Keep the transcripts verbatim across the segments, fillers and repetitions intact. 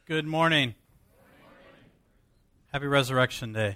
Good morning. Happy Resurrection Day.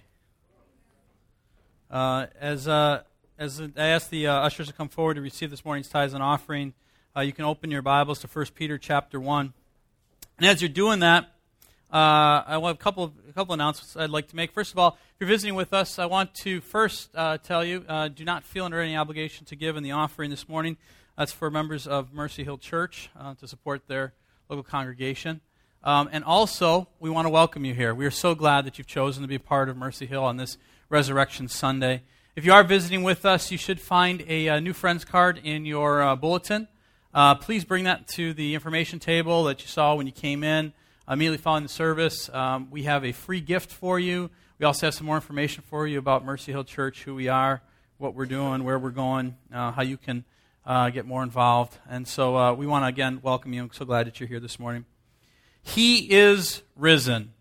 Uh, as uh, as I ask the uh, ushers to come forward to receive this morning's tithes and offering, uh, you can open your Bibles to First Peter chapter one. And as you're doing that, uh, I want a couple of a couple announcements I'd like to make. First of all, if you're visiting with us, I want to first uh, tell you, uh, do not feel under any obligation to give in the offering this morning. That's for members of Mercy Hill Church uh, to support their local congregation. Um, and also, we want to welcome you here. We are so glad that you've chosen to be a part of Mercy Hill on this Resurrection Sunday. If you are visiting with us, you should find a, a new friends card in your uh, bulletin. Uh, please bring that to the information table that you saw when you came in. Immediately following the service, um, we have a free gift for you. We also have some more information for you about Mercy Hill Church, who we are, what we're doing, where we're going, uh, how you can uh, get more involved. And so uh, we want to, again, welcome you. I'm so glad that you're here this morning. He is risen.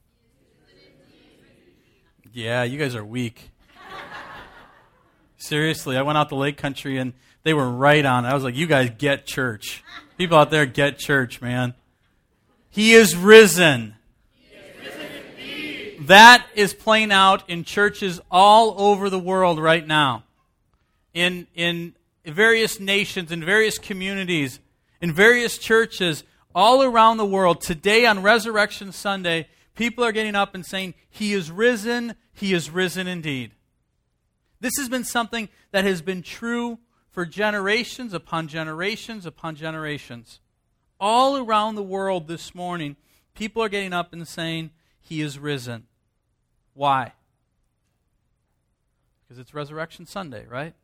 Yeah, you guys are weak. Seriously, I went out to Lake Country and they were right on it. I was like, you guys get church. People out there get church, man. He is risen. He is risen indeed. That is playing out in churches all over the world right now. In, in various nations, in various communities, in various churches, all around the world, today on Resurrection Sunday, people are getting up and saying, He is risen, He is risen indeed. This has been something that has been true for generations upon generations upon generations. All around the world this morning, people are getting up and saying, He is risen. Why? Because it's Resurrection Sunday, right?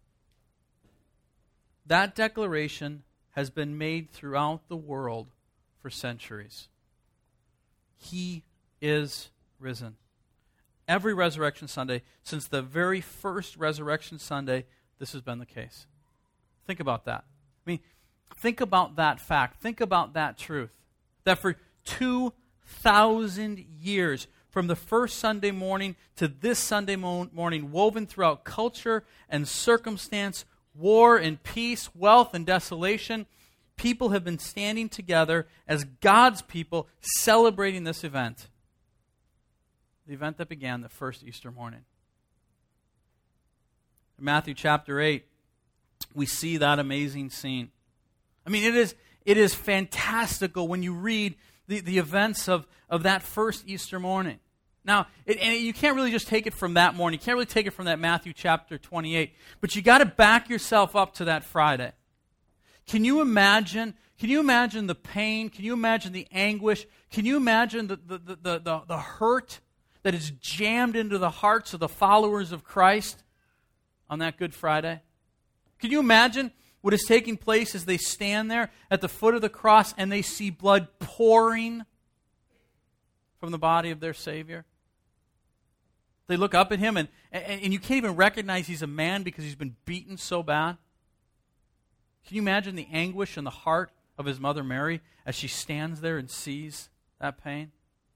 That declaration has been made throughout the world for centuries. He is risen. Every Resurrection Sunday, since the very first Resurrection Sunday, this has been the case. Think about that. I mean, think about that fact. Think about that truth. That for two thousand years, from the first Sunday morning to this Sunday mo- morning, woven throughout culture and circumstance, war and peace, wealth and desolation, people have been standing together as God's people celebrating this event. The event that began the first Easter morning. In Matthew chapter eight, we see that amazing scene. I mean, it is it is fantastical when you read the, the events of, of that first Easter morning. Now, it, and you can't really just take it from that morning. You can't really take it from that Matthew chapter twenty-eight. But you got to back yourself up to that Friday. Can you imagine? Can you imagine the pain? Can you imagine the anguish? Can you imagine the the the the, the hurt that is jammed into the hearts of the followers of Christ on that Good Friday? Can you imagine what is taking place as they stand there at the foot of the cross and they see blood pouring from the body of their Savior? They look up at him, and, and, and you can't even recognize he's a man because he's been beaten so bad. Can you imagine the anguish in the heart of his mother Mary as she stands there and sees that pain?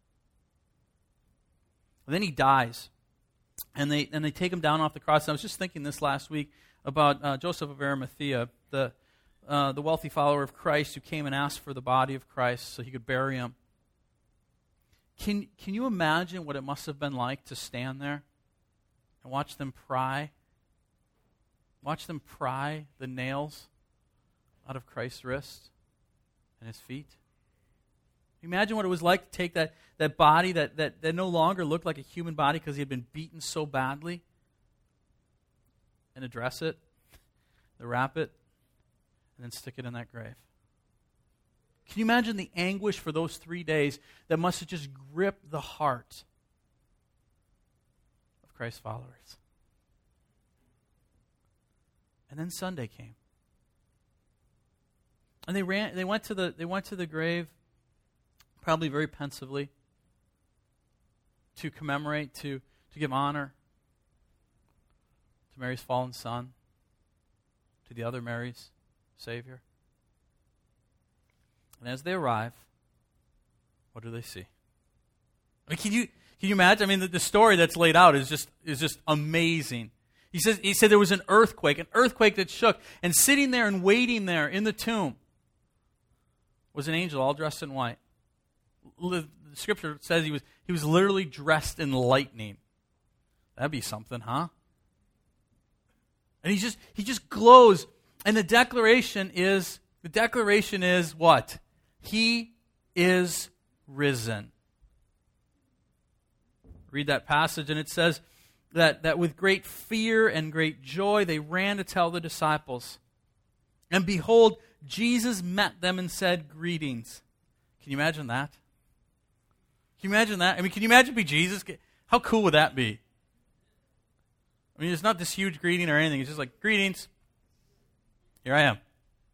And then he dies, and they and they take him down off the cross. And I was just thinking this last week about uh, Joseph of Arimathea, the uh, the wealthy follower of Christ who came and asked for the body of Christ so he could bury him. Can, can you imagine what it must have been like to stand there and watch them pry? Watch them pry the nails out of Christ's wrists and his feet? Imagine what it was like to take that, that body that, that, that no longer looked like a human body because he had been beaten so badly and to dress it, to wrap it, and then stick it in that grave. Can you imagine the anguish for those three days that must have just gripped the heart of Christ's followers? And then Sunday came. And they ran they went to the they went to the grave, probably very pensively, to commemorate, to, to give honor to Mary's fallen son, to the other Mary's Savior. And as they arrive, what do they see? I mean, can you can you imagine? I mean, the, the story that's laid out is just is just amazing. He says he said there was an earthquake, an earthquake that shook, and sitting there and waiting there in the tomb was an angel all dressed in white, The Scripture says he was he was literally dressed in lightning. That'd be something, huh? And he just he just glows. And the declaration is the declaration is what? He is risen. Read that passage, and it says that, that with great fear and great joy they ran to tell the disciples. And behold, Jesus met them and said, "Greetings." Can you imagine that? Can you imagine that? I mean, can you imagine be Jesus? How cool would that be? I mean, it's not this huge greeting or anything. It's just like, "Greetings. Here I am."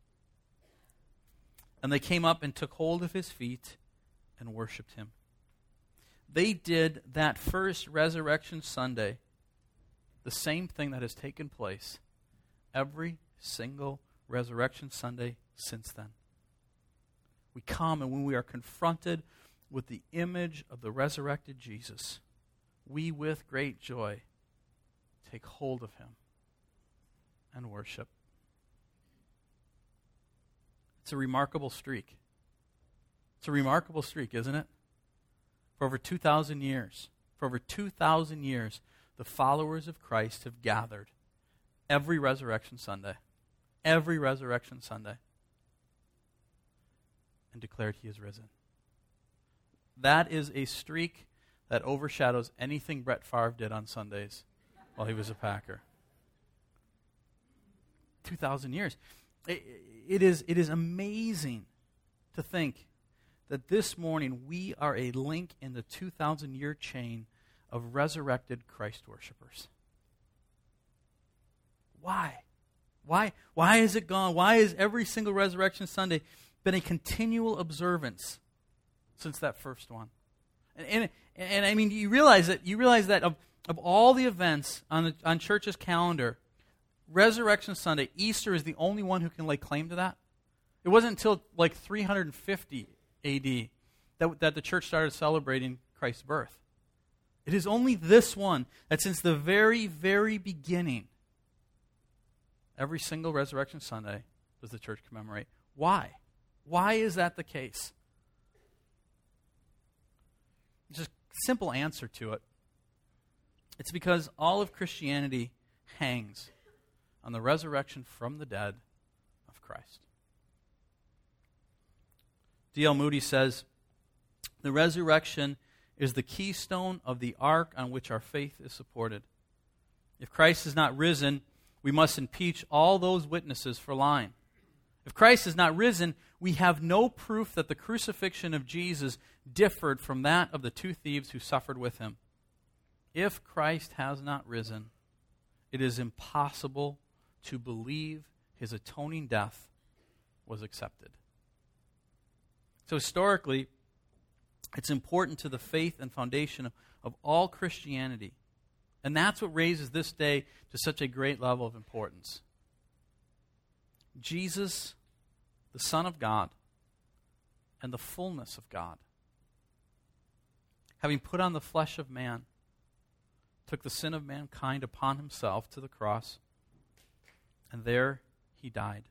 And they came up and took hold of his feet and worshipped him. They did that first Resurrection Sunday the same thing that has taken place every single Resurrection Sunday since then. We come, and when we are confronted with the image of the resurrected Jesus, we with great joy take hold of him and worship. It's a remarkable streak. It's a remarkable streak, isn't it? For over two thousand years, for over two thousand years, the followers of Christ have gathered every Resurrection Sunday, every Resurrection Sunday, and declared he is risen. That is a streak that overshadows anything Brett Favre did on Sundays while he was a Packer. two thousand years. It, it is, it is amazing to think that this morning we are a link in the two thousand year chain of resurrected Christ worshipers. Why? Why? Why is it gone? Why has every single Resurrection Sunday been a continual observance since that first one? And, and, and I mean, you realize that you realize that of, of all the events on the, on church's calendar, Resurrection Sunday, Easter is the only one who can lay claim to that. It wasn't until like three hundred fifty A D that, that the church started celebrating Christ's birth. It is only this one that since the very, very beginning, every single Resurrection Sunday does the church commemorate. Why? Why is that the case? Just a simple answer to it. It's because all of Christianity hangs on the resurrection from the dead of Christ. D L Moody says, "The resurrection is the keystone of the ark on which our faith is supported. If Christ is not risen, we must impeach all those witnesses for lying. If Christ is not risen, we have no proof that the crucifixion of Jesus differed from that of the two thieves who suffered with him. If Christ has not risen, it is impossible to believe his atoning death was accepted." So historically, it's important to the faith and foundation of, of all Christianity. And that's what raises this day to such a great level of importance. Jesus, the Son of God, and the fullness of God, having put on the flesh of man, took the sin of mankind upon himself to the cross, and there he died.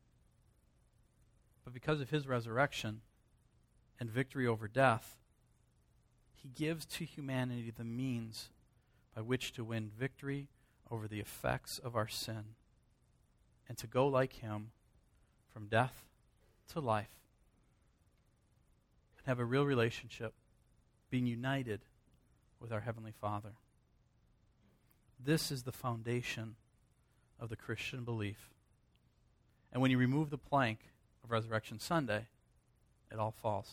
But because of his resurrection and victory over death, he gives to humanity the means by which to win victory over the effects of our sin and to go like him from death to life and have a real relationship, being united with our Heavenly Father. This is the foundation of the Christian belief. And when you remove the plank of Resurrection Sunday, it all falls.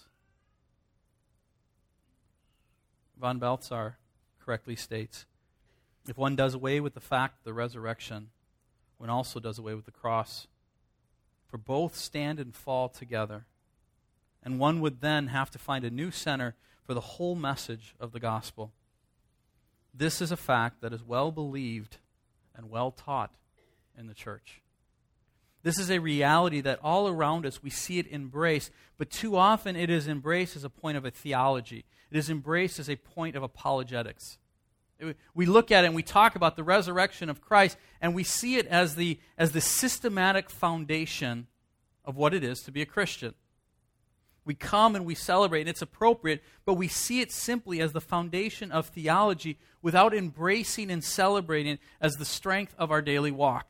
Von Balthasar correctly states, if one does away with the fact of the resurrection, one also does away with the cross. For both stand and fall together. And one would then have to find a new center for the whole message of the gospel. This is a fact that is well believed and well taught in the church. This is a reality that all around us we see it embraced, but too often it is embraced as a point of a theology. It is embraced as a point of apologetics. It, we look at it and we talk about the resurrection of Christ, and we see it as the, as the systematic foundation of what it is to be a Christian. We come and we celebrate, and it's appropriate, but we see it simply as the foundation of theology without embracing and celebrating it as the strength of our daily walk.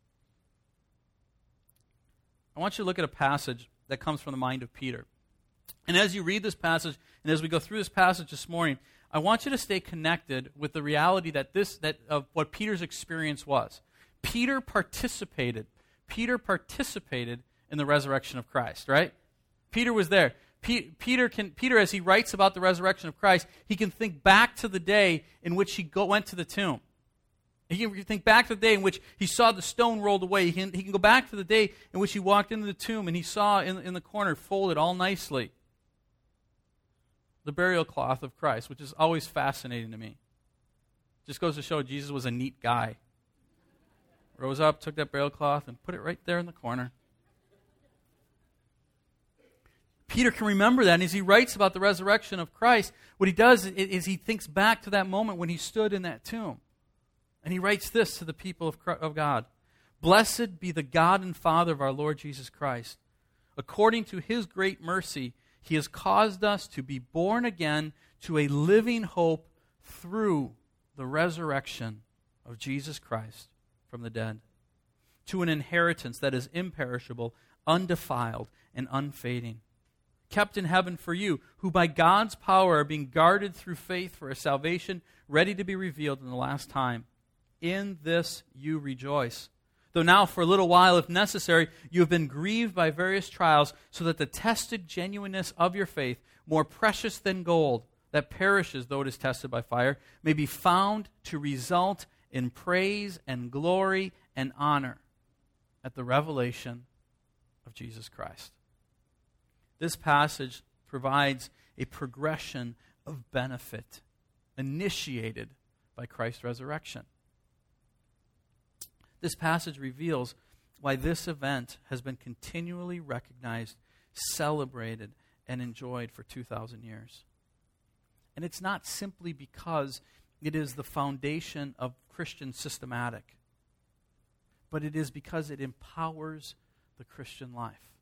I want you to look at a passage that comes from the mind of Peter. And as you read this passage, and as we go through this passage this morning, I want you to stay connected with the reality that this that of what Peter's experience was. Peter participated. Peter participated in the resurrection of Christ, right? Peter was there. Pe- Peter, can, Peter, as he writes about the resurrection of Christ, he can think back to the day in which he go, went to the tomb. He can think back to the day in which he saw the stone rolled away. He can, he can go back to the day in which he walked into the tomb and he saw in, in the corner, folded all nicely, the burial cloth of Christ, which is always fascinating to me. Just goes to show Jesus was a neat guy. Rose up, took that burial cloth, and put it right there in the corner. Peter can remember that, and as he writes about the resurrection of Christ, what he does is he thinks back to that moment when he stood in that tomb. And he writes this to the people of, of God. Blessed be the God and Father of our Lord Jesus Christ. According to his great mercy, he has caused us to be born again to a living hope through the resurrection of Jesus Christ from the dead, to an inheritance that is imperishable, undefiled, and unfading, kept in heaven for you, who by God's power are being guarded through faith for a salvation ready to be revealed in the last time. In this you rejoice. Though now for a little while, if necessary, you have been grieved by various trials, so that the tested genuineness of your faith, more precious than gold, that perishes though it is tested by fire, may be found to result in praise and glory and honor at the revelation of Jesus Christ. This passage provides a progression of benefit initiated by Christ's resurrection. This passage reveals why this event has been continually recognized, celebrated, and enjoyed for two thousand years. And it's not simply because it is the foundation of Christian systematic, but it is because it empowers the Christian life.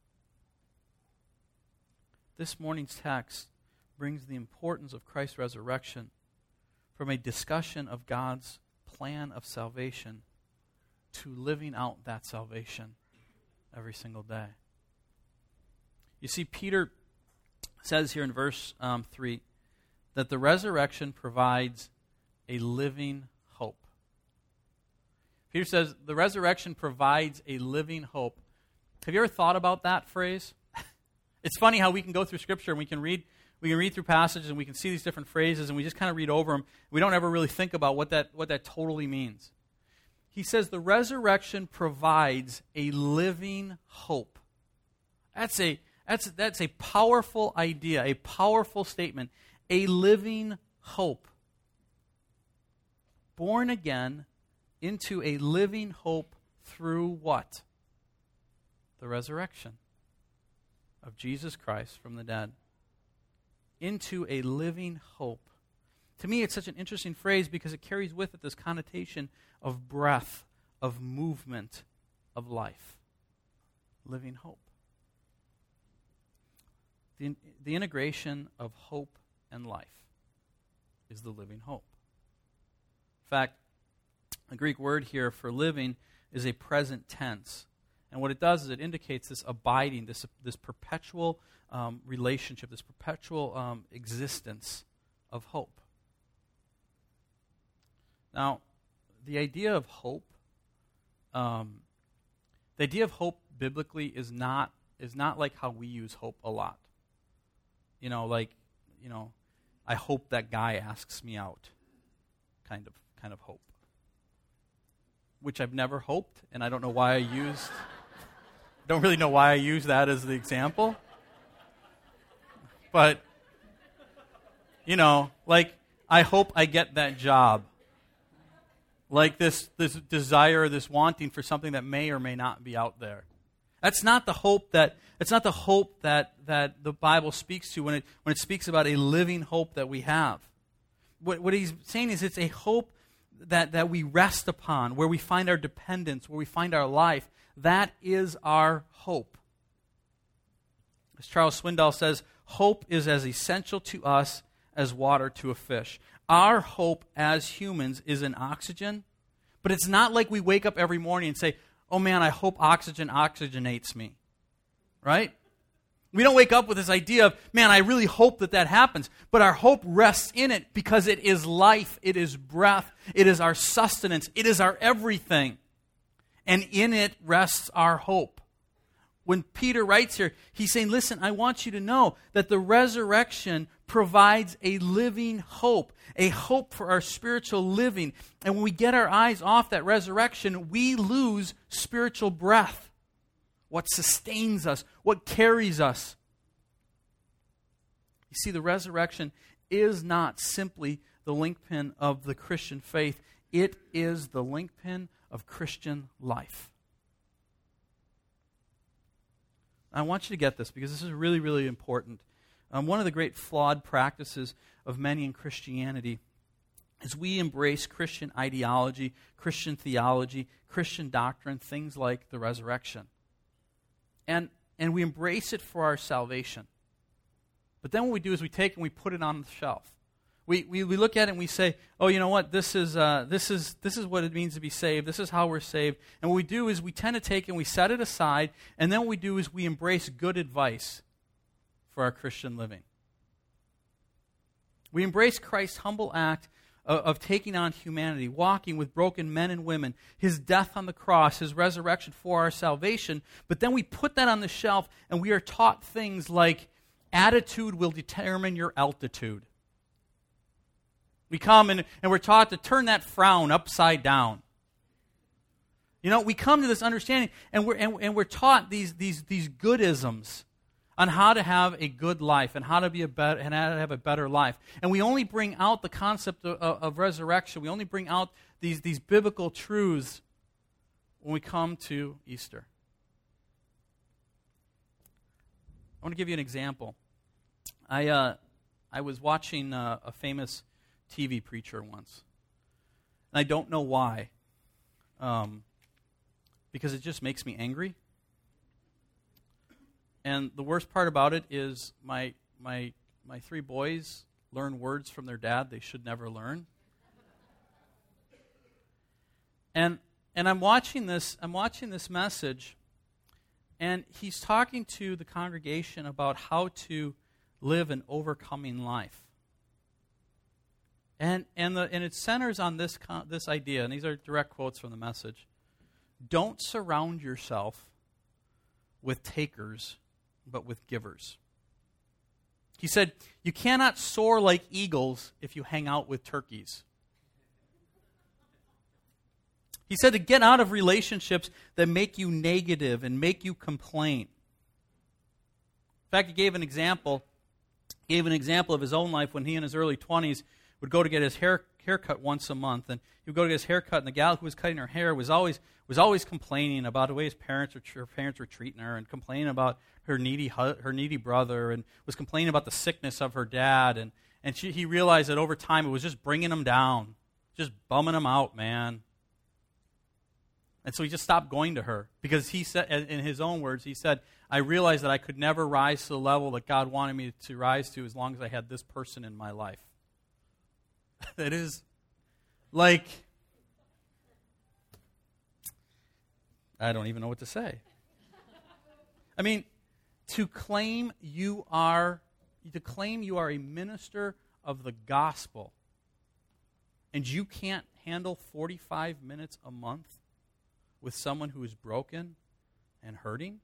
This morning's text brings the importance of Christ's resurrection from a discussion of God's plan of salvation to living out that salvation every single day. You see, Peter says here in verse um, three that the resurrection provides a living hope. Peter says the resurrection provides a living hope. Have you ever thought about that phrase? It's funny how we can go through Scripture and we can read we can read through passages and we can see these different phrases and we just kind of read over them. We don't ever really think about what that what that totally means. He says the resurrection provides a living hope. That's a that's that's a powerful idea, a powerful statement. A living hope. Born again into a living hope through what? The resurrection of Jesus Christ from the dead. Into a living hope. To me, it's such an interesting phrase because it carries with it this connotation of breath, of movement, of life. Living hope. The, the integration of hope and life is the living hope. In fact, the Greek word here for living is a present tense. And what it does is it indicates this abiding, this, this perpetual um, relationship, this perpetual um, existence of hope. Now, the idea of hope, um, the idea of hope biblically is not is not like how we use hope a lot. You know, like, you know, I hope that guy asks me out, kind of kind of hope. Which I've never hoped, and I don't know why I used. Don't really know why I use that as the example. But, you know, like, I hope I get that job. Like this, this desire, this wanting for something that may or may not be out there. That's not the hope that it's not the hope that, that the Bible speaks to when it when it speaks about a living hope that we have. What what he's saying is it's a hope that, that we rest upon, where we find our dependence, where we find our life. That is our hope. As Charles Swindoll says, hope is as essential to us as water to a fish. Our hope as humans is in oxygen, but it's not like we wake up every morning and say, oh man, I hope oxygen oxygenates me. Right? We don't wake up with this idea of, man, I really hope that that happens. But our hope rests in it because it is life, it is breath, it is our sustenance, it is our everything. And in it rests our hope. When Peter writes here, he's saying, listen, I want you to know that the resurrection provides a living hope, a hope for our spiritual living. And when we get our eyes off that resurrection, we lose spiritual breath. What sustains us, what carries us. You see, the resurrection is not simply the linchpin of the Christian faith. It is the linchpin of Christian life. I want you to get this because this is really, really important. Um, one of the great flawed practices of many in Christianity is we embrace Christian ideology, Christian theology, Christian doctrine, things like the resurrection. And, and we embrace it for our salvation. But then what we do is we take and we put it on the shelf. We, we, we look at it and we say, oh, you know what, this is, uh, this is, this is what it means to be saved. This is how we're saved. And what we do is we tend to take and we set it aside, and then what we do is we embrace good advice for our Christian living. We embrace Christ's humble act of, of taking on humanity, walking with broken men and women, his death on the cross, his resurrection for our salvation, but then we put that on the shelf and we are taught things like attitude will determine your altitude. We come and, and we're taught to turn that frown upside down. You know, we come to this understanding and we're, and, and we're taught these, these, these goodisms on how to have a good life and how to be a better and how to have a better life. And we only bring out the concept of, of, of resurrection. We only bring out these, these biblical truths when we come to Easter. I want to give you an example. I uh, I was watching uh, a famous T V preacher once. And I don't know why. Um, because it just makes me angry. And the worst part about it is my my my three boys learn words from their dad they should never learn. And and I'm watching this I'm watching this message, and he's talking to the congregation about how to live an overcoming life. And and the and it centers on this this idea, and these are direct quotes from the message. Don't surround yourself with takers, but with givers. He said, you cannot soar like eagles if you hang out with turkeys. He said to get out of relationships that make you negative and make you complain. In fact, he gave an example. He gave an example of his own life when he in his early twenties would go to get his hair haircut once a month, and he would go to get his hair cut, and the gal who was cutting her hair was always was always complaining about the way his parents were, her parents were treating her, and complaining about her needy her needy brother, and was complaining about the sickness of her dad, and and she, he realized that over time it was just bringing him down, just bumming him out, man. And so he just stopped going to her because he said, in his own words, he said, I realized that I could never rise to the level that God wanted me to rise to as long as I had this person in my life. That is like, I don't even know what to say. I mean, to claim you are, to claim you are a minister of the gospel and you can't handle forty-five minutes a month with someone who is broken and hurting?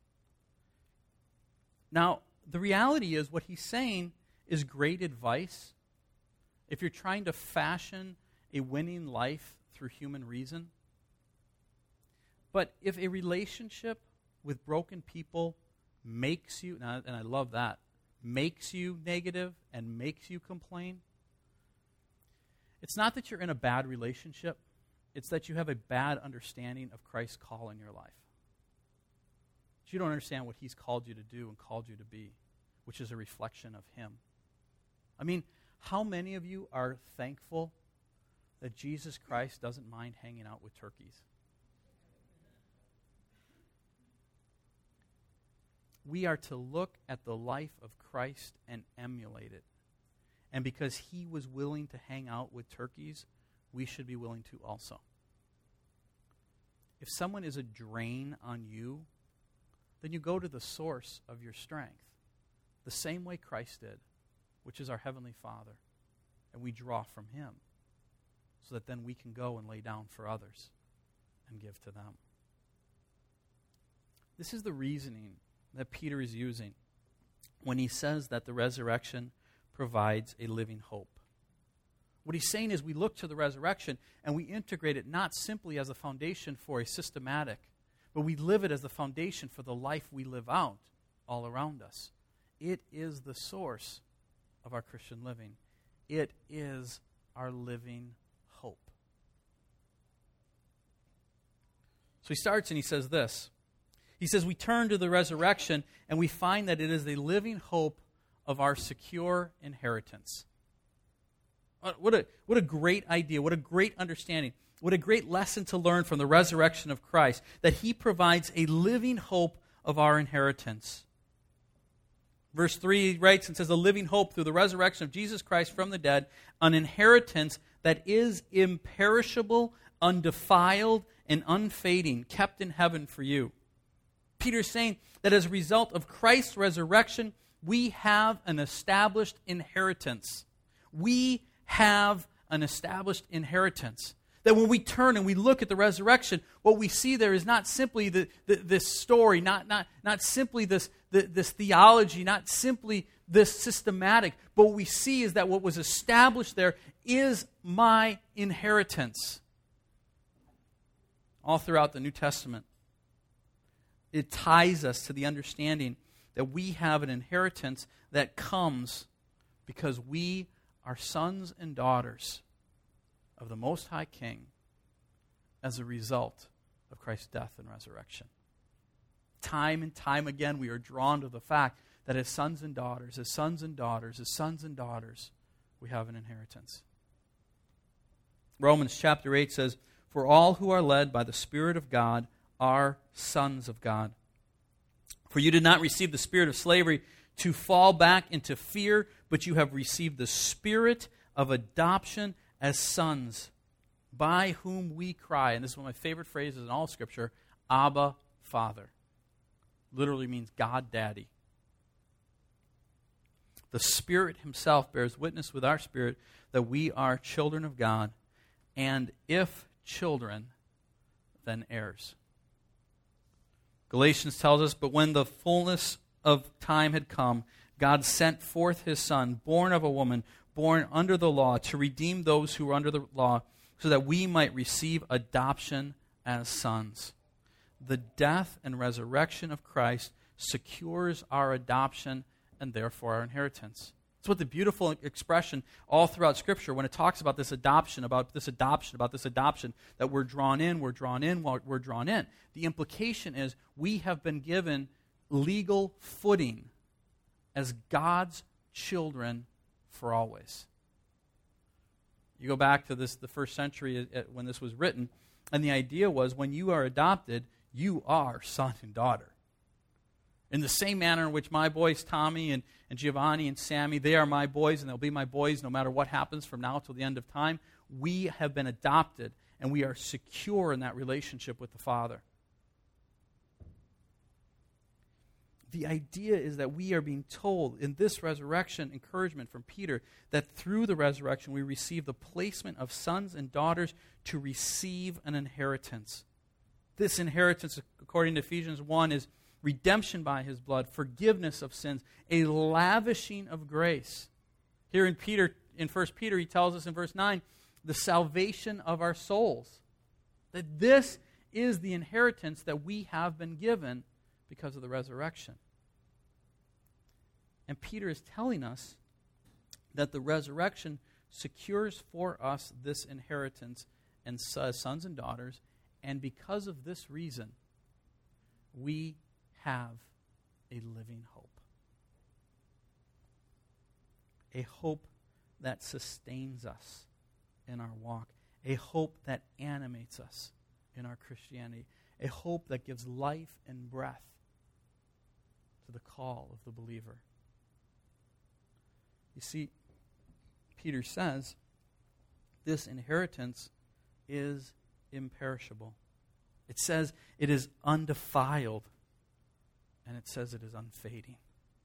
Now, the reality is what he's saying is great advice if you're trying to fashion a winning life through human reason. But if a relationship with broken people makes you, and I love that, makes you negative and makes you complain, it's not that you're in a bad relationship. It's that you have a bad understanding of Christ's call in your life. You don't understand what he's called you to do and called you to be, which is a reflection of him. I mean, how many of you are thankful that Jesus Christ doesn't mind hanging out with turkeys? We are to look at the life of Christ and emulate it. And because he was willing to hang out with turkeys, we should be willing to also. If someone is a drain on you, then you go to the source of your strength, the same way Christ did, which is our Heavenly Father. And we draw from him so that then we can go and lay down for others and give to them. This is the reasoning that Peter is using when he says that the resurrection provides a living hope. What he's saying is we look to the resurrection and we integrate it not simply as a foundation for a systematic, but we live it as the foundation for the life we live out all around us. It is the source of our Christian living. It is our living hope. So he starts and he says this. He says we turn to the resurrection and we find that it is the living hope of our secure inheritance. What a, what a great idea. What a great understanding. What a great lesson to learn from the resurrection of Christ, that he provides a living hope of our inheritance. Verse three writes and says, a living hope through the resurrection of Jesus Christ from the dead, an inheritance that is imperishable, undefiled, and unfading, kept in heaven for you. Peter's saying that as a result of Christ's resurrection, we have an established inheritance. We have an established inheritance. That when we turn and we look at the resurrection, what we see there is not simply the, the, this story, not, not, not simply this, the, this theology, not simply this systematic, but what we see is that what was established there is my inheritance. All throughout the New Testament, it ties us to the understanding that we have an inheritance that comes because we are sons and daughters of the Most High King as a result of Christ's death and resurrection. Time and time again, we are drawn to the fact that as sons and daughters, as sons and daughters, as sons and daughters, we have an inheritance. Romans chapter eight says, for all who are led by the Spirit of God are sons of God. For you did not receive the spirit of slavery to fall back into fear, but you have received the spirit of adoption as sons, by whom we cry, and this is one of my favorite phrases in all of Scripture, Abba, Father. Literally means God, Daddy. The Spirit himself bears witness with our spirit that we are children of God, and if children, then heirs. Galatians tells us, but when the fullness of time had come, God sent forth his Son, born of a woman, born under the law, to redeem those who were under the law, so that we might receive adoption as sons. The death and resurrection of Christ secures our adoption and therefore our inheritance. It's what the beautiful expression all throughout Scripture, when it talks about this adoption, about this adoption, about this adoption, that we're drawn in, we're drawn in, we're drawn in. The implication is we have been given legal footing as God's children for always. You go back to this, the first century when this was written, and the idea was when you are adopted, you are son and daughter. In the same manner in which my boys, Tommy and, and Giovanni and Sammy, they are my boys and they'll be my boys no matter what happens from now till the end of time, we have been adopted and we are secure in that relationship with the Father. The idea is that we are being told in this resurrection encouragement from Peter that through the resurrection we receive the placement of sons and daughters to receive an inheritance. This inheritance, according to Ephesians one, is redemption by his blood, forgiveness of sins, a lavishing of grace. Here in Peter, in First Peter, he tells us in verse nine, the salvation of our souls. That this is the inheritance that we have been given because of the resurrection. And Peter is telling us that the resurrection secures for us this inheritance and sons and daughters, and because of this reason, we have a living hope. A hope that sustains us in our walk. A hope that animates us in our Christianity. A hope that gives life and breath to the call of the believer. You see, Peter says, this inheritance is imperishable. It says it is undefiled, and it says it is unfading.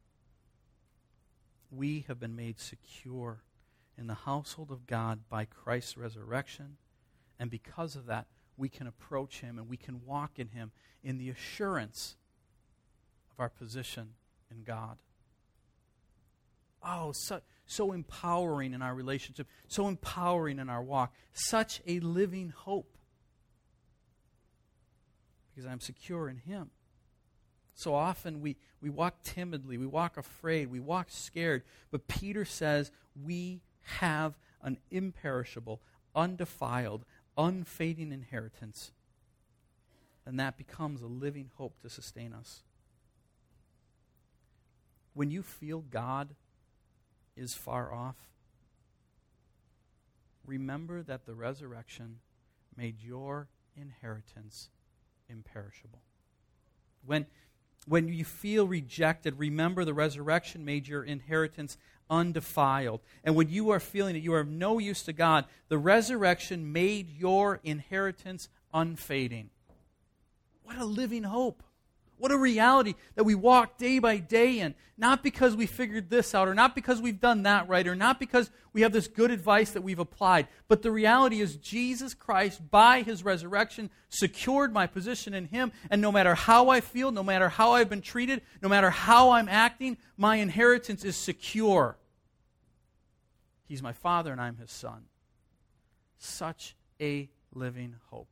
We have been made secure in the household of God by Christ's resurrection, and because of that, we can approach Him and we can walk in Him in the assurance of our position in God. Oh, so, so empowering in our relationship, so empowering in our walk, such a living hope. Because I'm secure in Him. So often we, we walk timidly, we walk afraid, we walk scared. But Peter says we have an imperishable, undefiled, unfading inheritance. And that becomes a living hope to sustain us. When you feel God is far off, remember that the resurrection made your inheritance imperishable. When, when you feel rejected, remember the resurrection made your inheritance undefiled. And when you are feeling that you are of no use to God, the resurrection made your inheritance unfading. What a living hope. What a reality that we walk day by day in. Not because we figured this out, or not because we've done that right, or not because we have this good advice that we've applied. But the reality is Jesus Christ, by His resurrection, secured my position in Him. And no matter how I feel, no matter how I've been treated, no matter how I'm acting, my inheritance is secure. He's my Father and I'm His Son. Such a living hope.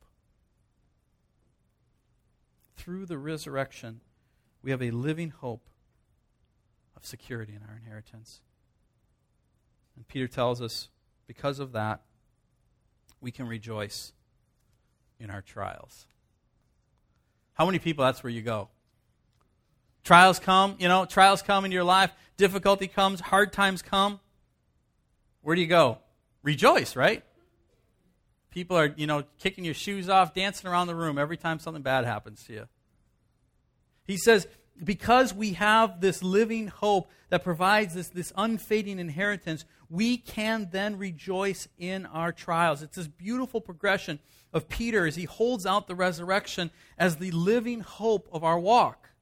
Through the resurrection, we have a living hope of security in our inheritance. And Peter tells us, because of that, we can rejoice in our trials. How many people, that's where you go? Trials come, you know, trials come in your life, difficulty comes, hard times come. Where do you go? Rejoice, right? People are, you know, kicking your shoes off, dancing around the room every time something bad happens to you. He says, because we have this living hope that provides this, this unfading inheritance, we can then rejoice in our trials. It's this beautiful progression of Peter as he holds out the resurrection as the living hope of our walk.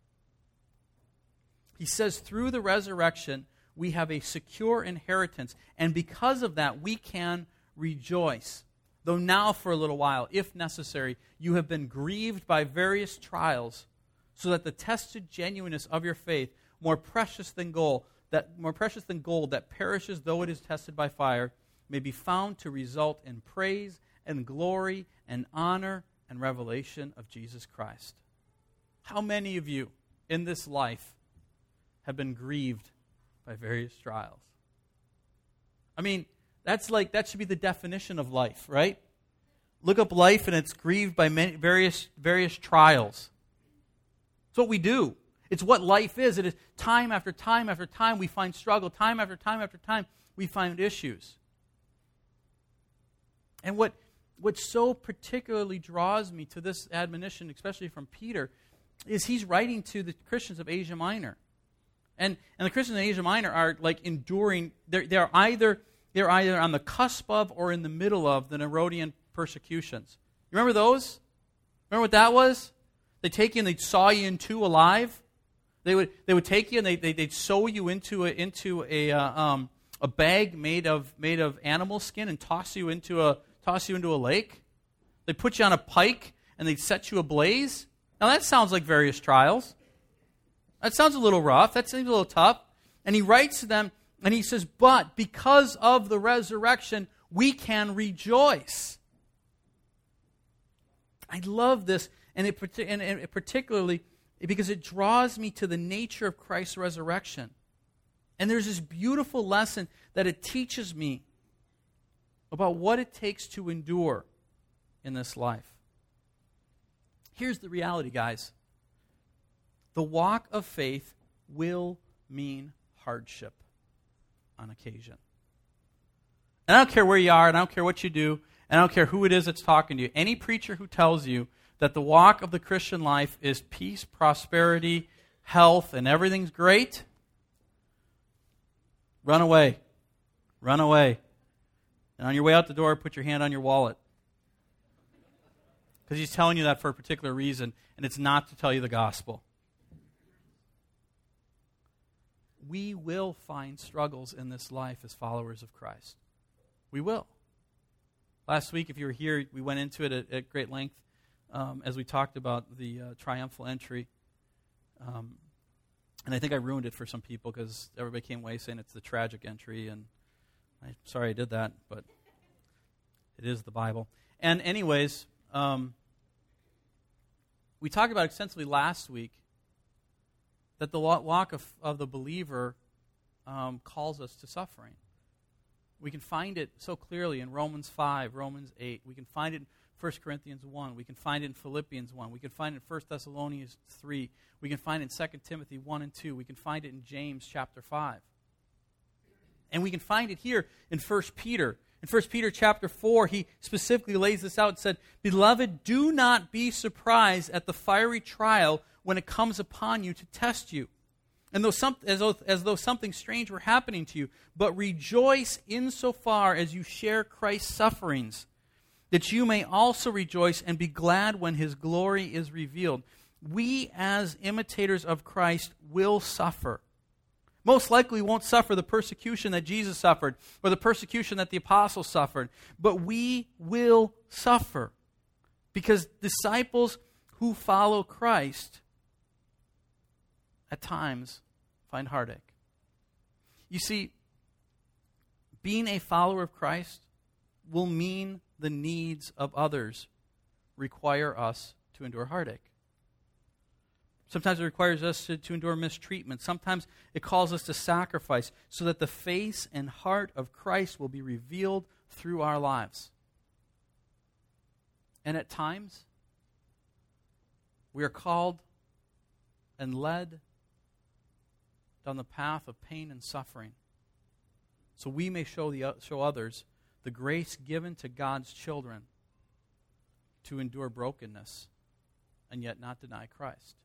He says, through the resurrection, we have a secure inheritance, and because of that, we can rejoice. Though now for a little while, if necessary, you have been grieved by various trials, so that the tested genuineness of your faith, more precious than gold, that more precious than gold that perishes though it is tested by fire, may be found to result in praise and glory and honor and revelation of Jesus Christ. How many of you in this life have been grieved by various trials? I mean, that's like, that should be the definition of life, right? Look up life and it's grieved by many, various, various trials. It's what we do. It's what life is. It is time after time after time we find struggle. Time after time after time we find issues. And what, what so particularly draws me to this admonition, especially from Peter, is he's writing to the Christians of Asia Minor. And, and the Christians in Asia Minor are like enduring, they're, they're, either, they're either on the cusp of or in the middle of the Herodian persecutions. You remember those? Remember what that was? They take you and they'd saw you in two alive. They would they would take you and they, they they'd sew you into a into a uh, um a bag made of made of animal skin and toss you into a toss you into a lake. They put you on a pike and they'd set you ablaze. Now that sounds like various trials. That sounds a little rough. That seems a little tough. And he writes to them and he says, "But because of the resurrection, we can rejoice." I love this. And it, and it particularly because it draws me to the nature of Christ's resurrection. And there's this beautiful lesson that it teaches me about what it takes to endure in this life. Here's the reality, guys. The walk of faith will mean hardship on occasion. And I don't care where you are, and I don't care what you do, and I don't care who it is that's talking to you. Any preacher who tells you that the walk of the Christian life is peace, prosperity, health, and everything's great, run away. Run away. And on your way out the door, put your hand on your wallet. Because he's telling you that for a particular reason, and it's not to tell you the gospel. We will find struggles in this life as followers of Christ. We will. Last week, if you were here, we went into it at, at great length um, as we talked about the uh, triumphal entry. Um, and I think I ruined it for some people because everybody came away saying it's the tragic entry, and I'm sorry I did that, but it is the Bible. And anyways, um, we talked about extensively last week that the walk of, of the believer um, calls us to suffering. We can find it so clearly in Romans five, Romans eight. We can find it in First Corinthians one. We can find it in Philippians one. We can find it in First Thessalonians three. We can find it in Second Timothy one and two. We can find it in James chapter five. And we can find it here in First Peter. In First Peter chapter four, he specifically lays this out and said, "Beloved, do not be surprised at the fiery trial when it comes upon you to test you, and though some, as, though, as though something strange were happening to you, but rejoice insofar as you share Christ's sufferings, that you may also rejoice and be glad when his glory is revealed." We, as imitators of Christ, will suffer. Most likely won't suffer the persecution that Jesus suffered or the persecution that the apostles suffered, but we will suffer because disciples who follow Christ at times find heartache. You see, being a follower of Christ will mean the needs of others require us to endure heartache. Sometimes it requires us to, to endure mistreatment. Sometimes it calls us to sacrifice so that the face and heart of Christ will be revealed through our lives. And at times, we are called and led down the path of pain and suffering, so we may show the show others the grace given to God's children to endure brokenness and yet not deny Christ.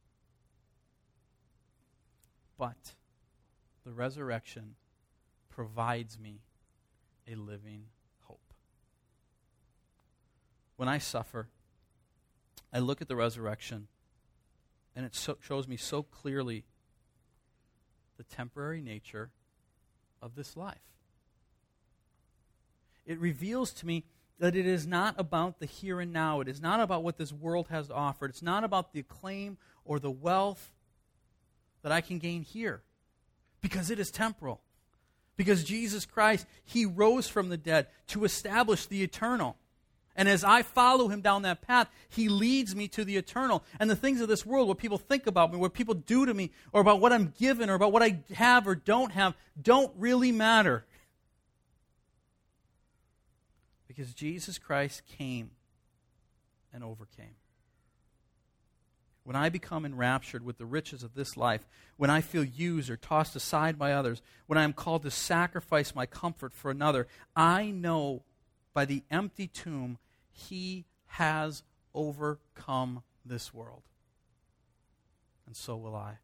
But the resurrection provides me a living hope. When I suffer, I look at the resurrection, and it so, shows me so clearly the temporary nature of this life. It reveals to me that it is not about the here and now. It is not about what this world has to offer. It's not about the acclaim or the wealth that I can gain here, because it is temporal. Because Jesus Christ, he rose from the dead to establish the eternal. And as I follow him down that path, he leads me to the eternal. And the things of this world, what people think about me, what people do to me, or about what I'm given, or about what I have or don't have, don't really matter. Because Jesus Christ came and overcame. When I become enraptured with the riches of this life, when I feel used or tossed aside by others, when I am called to sacrifice my comfort for another, I know by the empty tomb he has overcome this world. And so will I.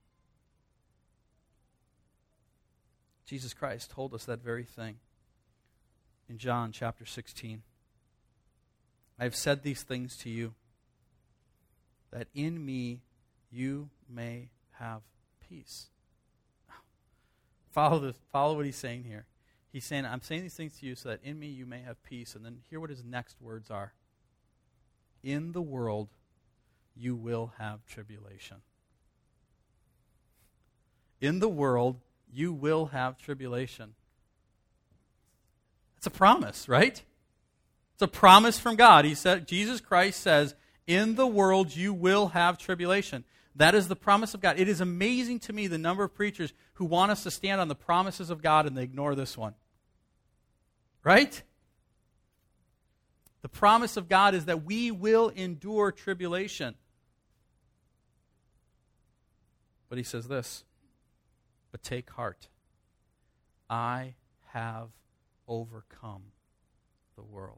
Jesus Christ told us that very thing in John chapter sixteen. "I have said these things to you, that in me you may have peace." Follow this, follow what he's saying here. He's saying, I'm saying these things to you so that in me you may have peace. And then hear what his next words are. In the world you will have tribulation. In the world you will have tribulation. It's a promise, right? It's a promise from God. He said, Jesus Christ says, in the world you will have tribulation. That is the promise of God. It is amazing to me the number of preachers who want us to stand on the promises of God and they ignore this one. Right? The promise of God is that we will endure tribulation. But he says this, "But take heart, I have overcome the world."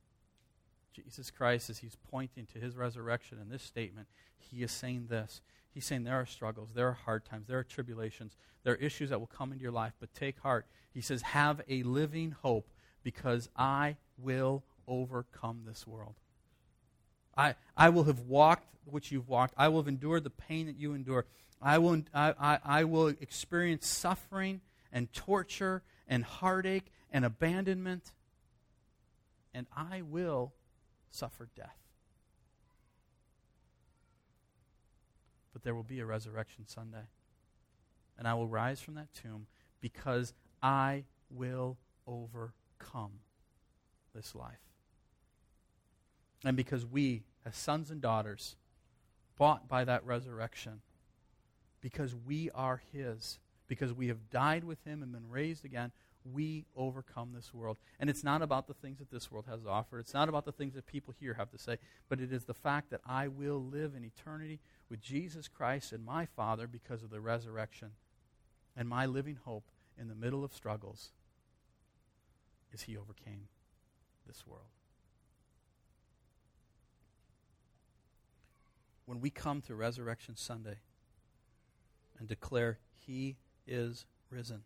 Jesus Christ, as he's pointing to his resurrection in this statement, he is saying this. He's saying there are struggles, there are hard times, there are tribulations, there are issues that will come into your life, but take heart. He says, have a living hope because I will overcome this world. I, I will have walked which you've walked. I will have endured the pain that you endure. I will, I, I, I will experience suffering and torture and heartache and abandonment, and I will suffer death. But there will be a resurrection Sunday. And I will rise from that tomb because I will overcome this life. And because we, as sons and daughters, bought by that resurrection, because we are His, because we have died with Him and been raised again, we overcome this world. And it's not about the things that this world has to offer. It's not about the things that people here have to say. But it is the fact that I will live in eternity with Jesus Christ and my Father because of the resurrection. And my living hope in the middle of struggles is He overcame this world. When we come to Resurrection Sunday and declare He is risen,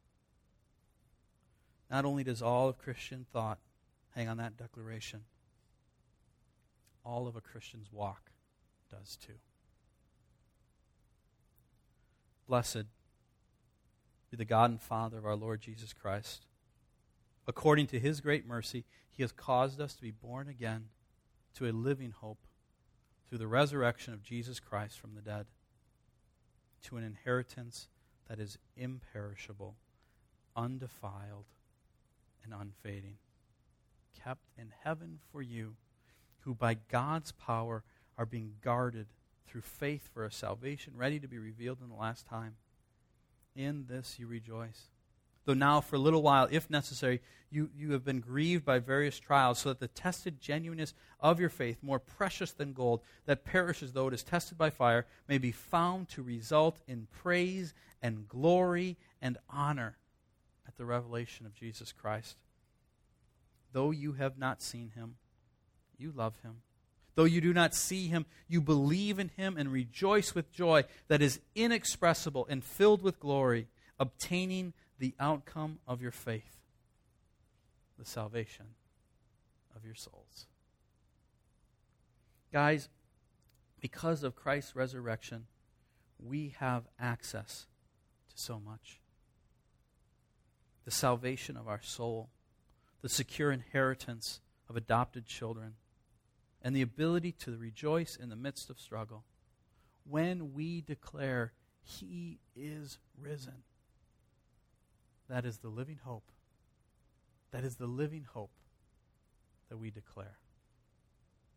not only does all of Christian thought hang on that declaration, all of a Christian's walk does too. Blessed be the God and Father of our Lord Jesus Christ. According to His great mercy, He has caused us to be born again to a living hope through the resurrection of Jesus Christ from the dead, to an inheritance that is imperishable, undefiled, and unfading, kept in heaven for you, who by God's power are being guarded through faith for a salvation ready to be revealed in the last time. In this you rejoice. Though now for a little while, if necessary, you, you have been grieved by various trials, so that the tested genuineness of your faith, more precious than gold, that perishes though it is tested by fire, may be found to result in praise and glory and honor at the revelation of Jesus Christ. Though you have not seen Him, you love Him. Though you do not see Him, you believe in Him and rejoice with joy that is inexpressible and filled with glory, obtaining the outcome of your faith, the salvation of your souls. Guys, because of Christ's resurrection, we have access to so much. The salvation of our soul, the secure inheritance of adopted children, and the ability to rejoice in the midst of struggle. When we declare, He is risen, that is the living hope. That is the living hope that we declare.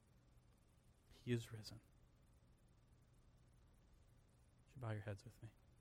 He is risen. Would you bow your heads with me?